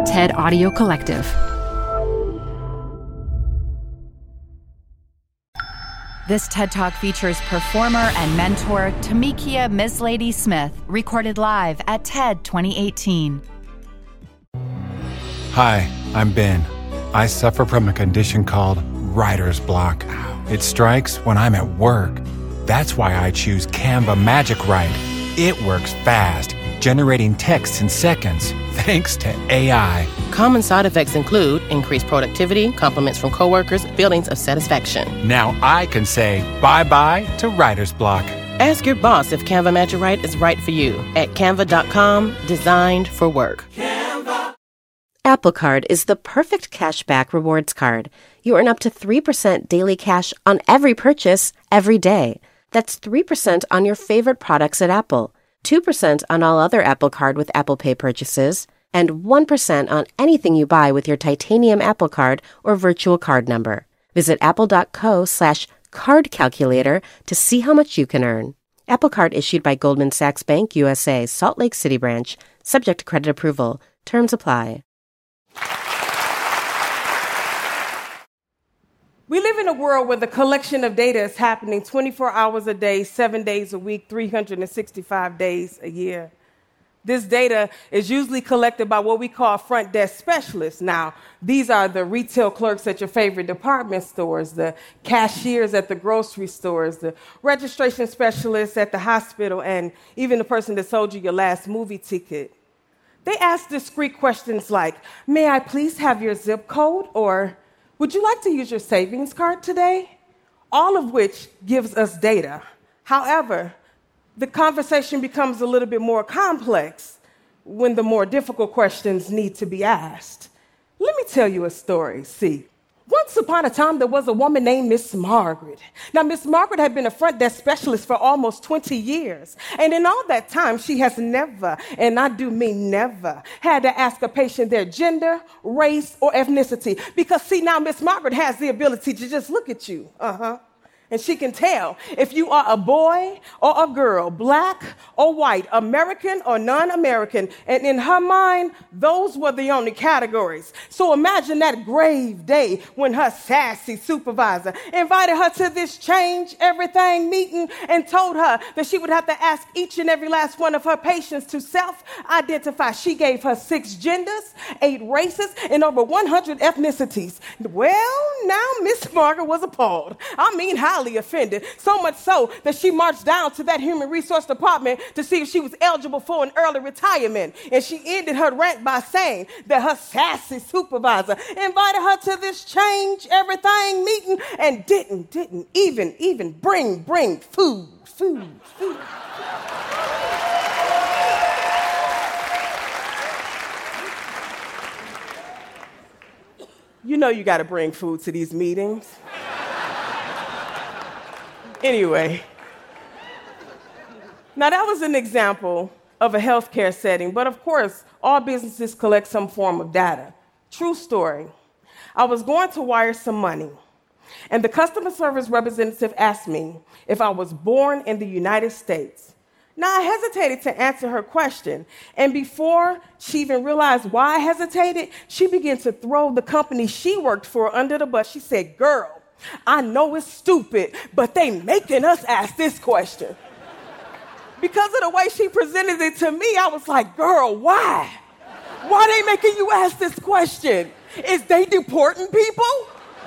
TED Audio Collective. This TED Talk features performer and mentor Tamikia Miss Lady Smith, recorded live at TED 2018. Hi, I'm Ben. I suffer from a condition called writer's block. It strikes when I'm at work. That's why I choose Canva Magic Write. It works fast, generating text in seconds, thanks to AI. Common side effects include increased productivity, compliments from coworkers, feelings of satisfaction. Now I can say bye-bye to writer's block. Ask your boss if Canva Magic Write is right for you at canva.com, designed for work. Canva. Apple Card is the perfect cashback rewards card. You earn up to 3% daily cash on every purchase every day. That's 3% on your favorite products at Apple, 2% on all other Apple Card with Apple Pay purchases, and 1% on anything you buy with your titanium Apple Card or virtual card number. Visit apple.co/card calculator to see how much you can earn. Apple Card issued by Goldman Sachs Bank USA, Salt Lake City branch, subject to credit approval. Terms apply. We live in a world where the collection of data is happening 24 hours a day, 7 days a week, 365 days a year. This data is usually collected by what we call front desk specialists. Now, these are the retail clerks at your favorite department stores, the cashiers at the grocery stores, the registration specialists at the hospital, and even the person that sold you your last movie ticket. They ask discreet questions like, "May I please have your zip code?" or "Would you like to use your savings card today?" All of which gives us data. However, the conversation becomes a little bit more complex when the more difficult questions need to be asked. Let me tell you a story. See, once upon a time, there was a woman named Miss Margaret. Now, Miss Margaret had been a front desk specialist for almost 20 years. And in all that time, she has never, and I do mean never, had to ask a patient their gender, race, or ethnicity. Because, see, now Miss Margaret has the ability to just look at you. And she can tell if you are a boy or a girl, black or white, American or non-American. And in her mind, those were the only categories. So imagine that grave day when her sassy supervisor invited her to this change everything meeting and told her that she would have to ask each and every last one of her patients to self-identify. She gave her 6 genders, 8 races, and over 100 ethnicities. Well, now Miss Margaret was appalled. I mean, highly offended, so much so that she marched down to that human resource department to see if she was eligible for an early retirement. And she ended her rant by saying that her sassy supervisor invited her to this change everything meeting and didn't even bring food. You know you got to bring food to these meetings. Anyway, now that was an example of a healthcare setting, but of course, all businesses collect some form of data. True story. I was going to wire some money, and the customer service representative asked me if I was born in the United States. Now, I hesitated to answer her question, and before she even realized why I hesitated, she began to throw the company she worked for under the bus. She said, "Girl, I know it's stupid, but they making us ask this question." Because of the way she presented it to me, I was like, "Girl, why? Why they making you ask this question? Is they deporting people?"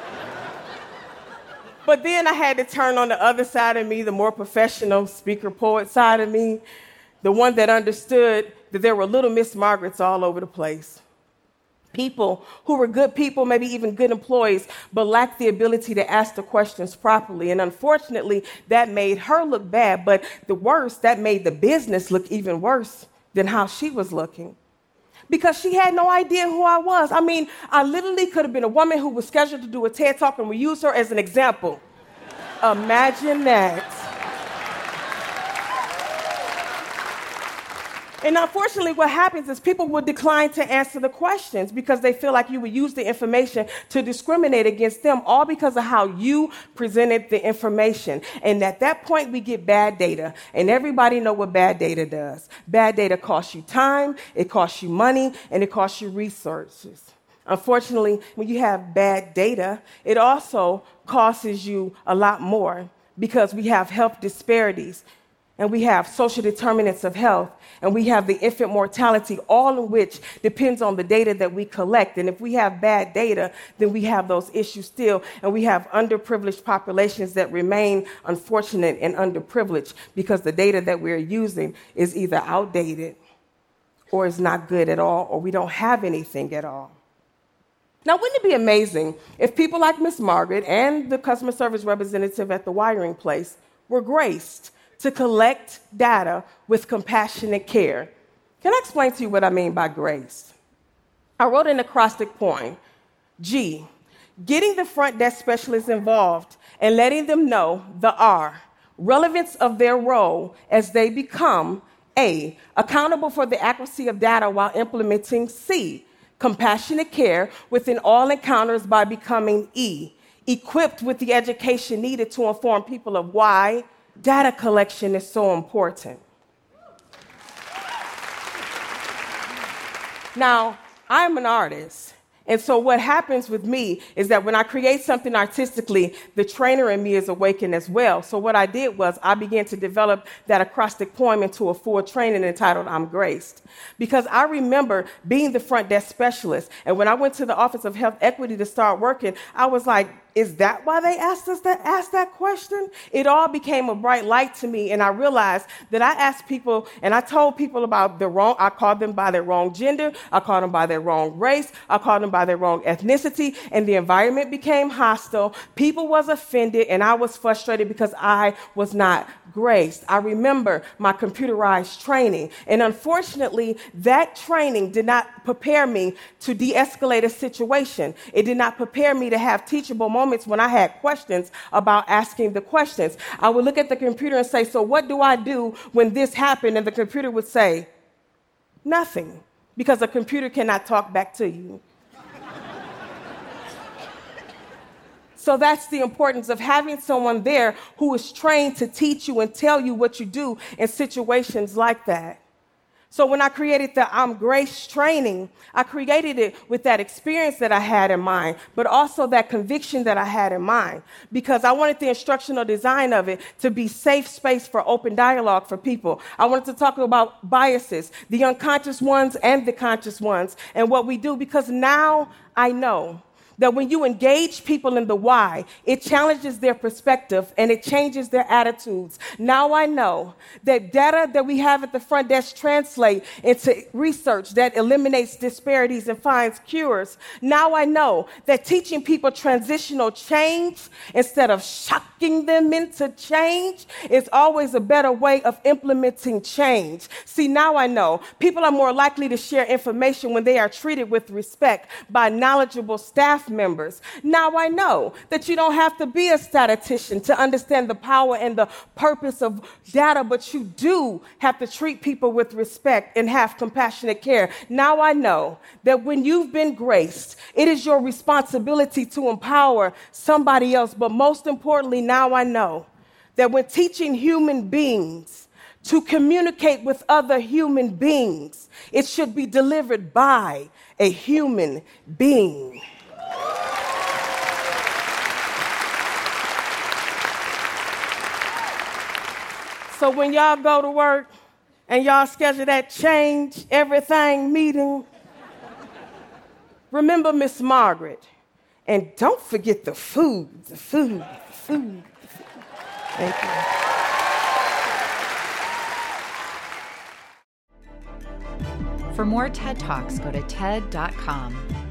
But then I had to turn on the other side of me, the more professional speaker poet side of me, the one that understood that there were little Miss Margarets all over the place. People who were good people, maybe even good employees, but lacked the ability to ask the questions properly. And unfortunately, that made her look bad. But the worst, that made the business look even worse than how she was looking. Because she had no idea who I was. I mean, I literally could have been a woman who was scheduled to do a TED Talk, and we used her as an example. Imagine that. And unfortunately, what happens is people will decline to answer the questions because they feel like you would use the information to discriminate against them, all because of how you presented the information. And at that point, we get bad data. And everybody know what bad data does. Bad data costs you time, it costs you money, and it costs you resources. Unfortunately, when you have bad data, it also costs you a lot more because we have health disparities, and we have social determinants of health, and we have the infant mortality, all of which depends on the data that we collect. And if we have bad data, then we have those issues still, and we have underprivileged populations that remain unfortunate and underprivileged because the data that we're using is either outdated or is not good at all, or we don't have anything at all. Now, wouldn't it be amazing if people like Miss Margaret and the customer service representative at the wiring place were graced to collect data with compassionate care? Can I explain to you what I mean by grace? I wrote an acrostic poem, G, getting the front desk specialists involved and letting them know the R, relevance of their role as they become A, accountable for the accuracy of data while implementing C, compassionate care within all encounters by becoming E, equipped with the education needed to inform people of why data collection is so important. Now, I'm an artist. And so what happens with me is that when I create something artistically, the trainer in me is awakened as well. So what I did was I began to develop that acrostic poem into a full training entitled I'm Graced. Because I remember being the front desk specialist. And when I went to the Office of Health Equity to start working, I was like, is that why they asked us to ask that question? It all became a bright light to me, and I realized that I asked people, and I told people about I called them by their wrong gender, I called them by their wrong race, I called them by their wrong ethnicity, and the environment became hostile. People was offended, and I was frustrated because I was not graced. I remember my computerized training, and unfortunately, that training did not prepare me to de-escalate a situation. It did not prepare me to have teachable moments when I had questions about asking the questions. I would look at the computer and say, so what do I do when this happened? And the computer would say, nothing, because a computer cannot talk back to you. So that's the importance of having someone there who is trained to teach you and tell you what you do in situations like that. So when I created the I'm Graced training, I created it with that experience that I had in mind, but also that conviction that I had in mind, because I wanted the instructional design of it to be safe space for open dialogue for people. I wanted to talk about biases, the unconscious ones and the conscious ones, and what we do, because now I know that when you engage people in the why, it challenges their perspective and it changes their attitudes. Now I know that data that we have at the front desk translate into research that eliminates disparities and finds cures. Now I know that teaching people transitional change instead of shocking them into change is always a better way of implementing change. See, now I know people are more likely to share information when they are treated with respect by knowledgeable staff members. Now I know that you don't have to be a statistician to understand the power and the purpose of data, but you do have to treat people with respect and have compassionate care. Now I know that when you've been graced, it is your responsibility to empower somebody else. But most importantly, now I know that when teaching human beings to communicate with other human beings, it should be delivered by a human being. So when y'all go to work and y'all schedule that change everything meeting, remember Miss Margaret, and don't forget the food. Thank you. For more TED Talks, go to TED.com.